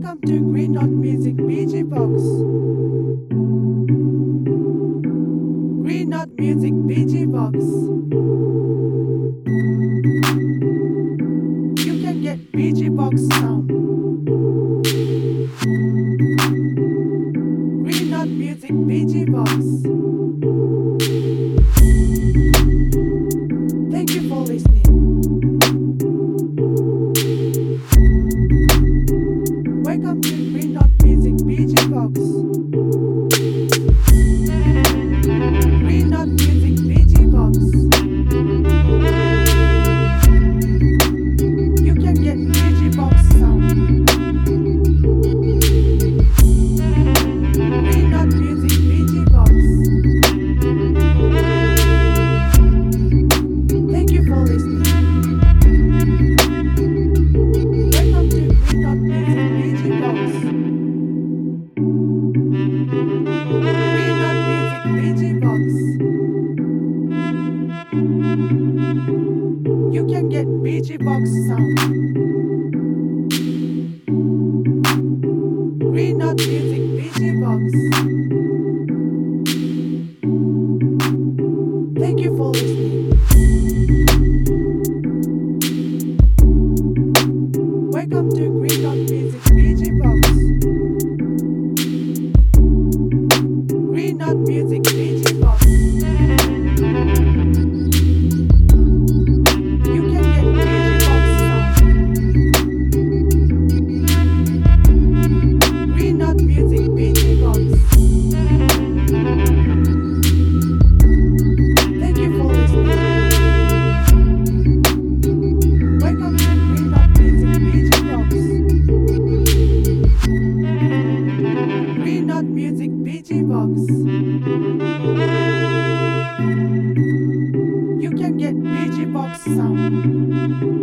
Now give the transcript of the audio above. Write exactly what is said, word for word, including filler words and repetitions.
Welcome to Green Dot Music B G Box. Green Dot Music B G Box. You can get B G Box sound. Green Dot Music B G Box. Thank you for listening. Welcome to Green Dot Music B G Box. Green Dot Music B G Box. You can get B G Box sound. Green Dot Music B G Box. Thank you for listening. Welcome to Green Dot Music B G Box. Green Dot Music B G Box. You can get B G Box sound. Green Dot Music B G Box. Thank you for listening. Welcome to Green Dot Music B G Box. Green Dot Music B G Box. You can get B G Box sound. Green Dot Music B G Box. Thank you for listening. Welcome to Green Dot Music B G Box. Green Dot Music B G Box. You can get B G Box sound.